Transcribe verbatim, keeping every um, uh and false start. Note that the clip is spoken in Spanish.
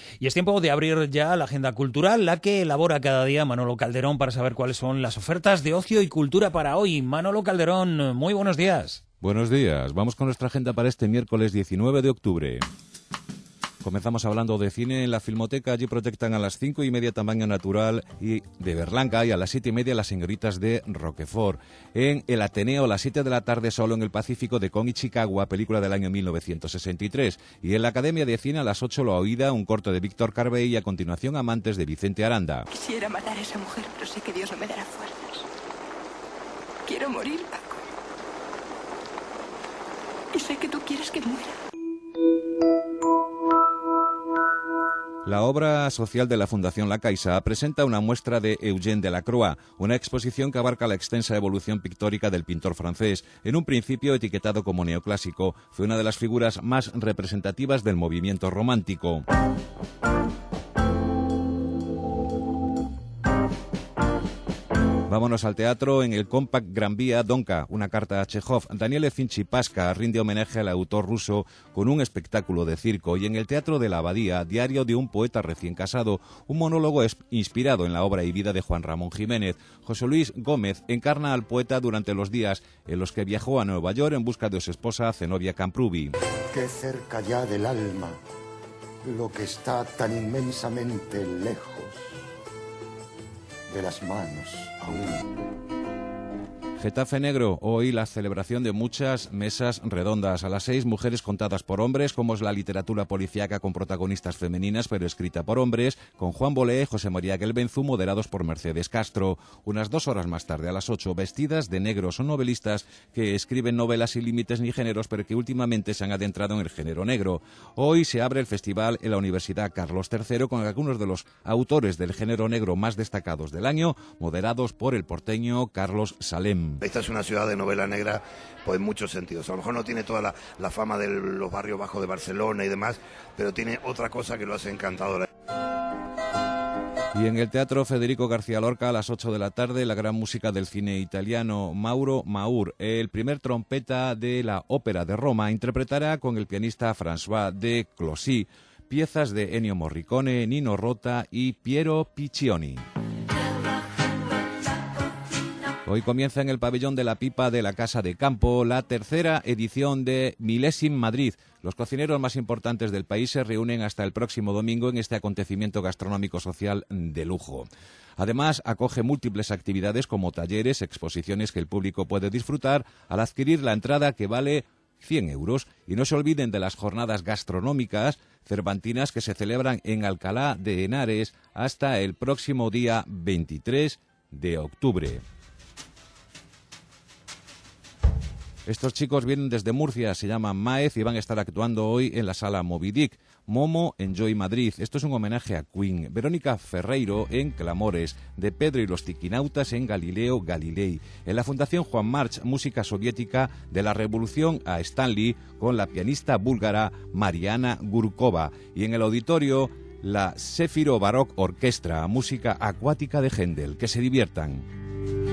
Y es tiempo de abrir ya la agenda cultural, la que elabora cada día Manolo Calderón para saber cuáles son las ofertas de ocio y cultura para hoy. Manolo Calderón, muy buenos días. Buenos días. Vamos con nuestra agenda para este miércoles diecinueve de octubre. Comenzamos hablando de cine en la Filmoteca. Allí proyectan a las cinco y media Tamaño Natural y de Berlanga y a las siete y media Las Señoritas de Roquefort. En el Ateneo a las siete de la tarde Solo en el Pacífico de Kong Ichikawa, película del año mil novecientos sesenta y tres. Y en la Academia de Cine a las ocho La Oída, un corto de Víctor Carbey y a continuación Amantes de Vicente Aranda. Quisiera matar a esa mujer, pero sé que Dios no me dará fuerzas. Quiero morir, Paco. Y sé que tú quieres que muera. La obra social de la Fundación La Caixa presenta una muestra de Eugène Delacroix, una exposición que abarca la extensa evolución pictórica del pintor francés. En un principio etiquetado como neoclásico, fue una de las figuras más representativas del movimiento romántico. Vámonos al teatro. En el Compact Gran Vía, Donka, una carta a Chekhov. Daniele Finchi Pasca rinde homenaje al autor ruso con un espectáculo de circo. Y en el Teatro de la Abadía, Diario de un poeta recién casado, un monólogo inspirado en la obra y vida de Juan Ramón Jiménez. José Luis Gómez encarna al poeta durante los días en los que viajó a Nueva York en busca de su esposa Zenobia Camprubí. Qué cerca ya del alma, lo que está tan inmensamente lejos de las manos aún. Getafe Negro, hoy la celebración de muchas mesas redondas. A las seis, Mujeres contadas por hombres, como es la literatura policíaca con protagonistas femeninas pero escrita por hombres, con Juan Bolé, José María Gelbenzu, moderados por Mercedes Castro. Unas dos horas más tarde, a las ocho, Vestidas de Negro, son novelistas que escriben novelas sin límites ni géneros, pero que últimamente se han adentrado en el género negro. Hoy se abre el festival en la Universidad Carlos tercero con algunos de los autores del género negro más destacados del año, moderados por el porteño Carlos Salem. Esta es una ciudad de novela negra, pues en muchos sentidos. A lo mejor no tiene toda la, la fama de los barrios bajos de Barcelona y demás, pero tiene otra cosa que lo hace encantadora. Y en el Teatro Federico García Lorca, a las ocho de la tarde, la gran música del cine italiano Mauro Maur, el primer trompeta de la Ópera de Roma, interpretará con el pianista François de Clossy piezas de Ennio Morricone, Nino Rota y Piero Piccioni. Hoy comienza en el Pabellón de la Pipa de la Casa de Campo la tercera edición de Milésim Madrid. Los cocineros más importantes del país se reúnen hasta el próximo domingo en este acontecimiento gastronómico social de lujo. Además, acoge múltiples actividades como talleres, exposiciones que el público puede disfrutar al adquirir la entrada, que vale cien euros. Y no se olviden de las jornadas gastronómicas cervantinas que se celebran en Alcalá de Henares hasta el próximo día veintitrés de octubre. Estos chicos vienen desde Murcia, se llaman Maez y van a estar actuando hoy en la sala Moby Dick. Momo Enjoy Madrid. Esto es un homenaje a Queen. Verónica Ferreiro en Clamores. De Pedro y los Tiquinautas en Galileo Galilei. En la Fundación Juan March, música soviética de la Revolución a Stanley con la pianista búlgara Mariana Gurkova. Y en el auditorio, la Sefiro Baroque Orquestra, música acuática de Händel. Que se diviertan.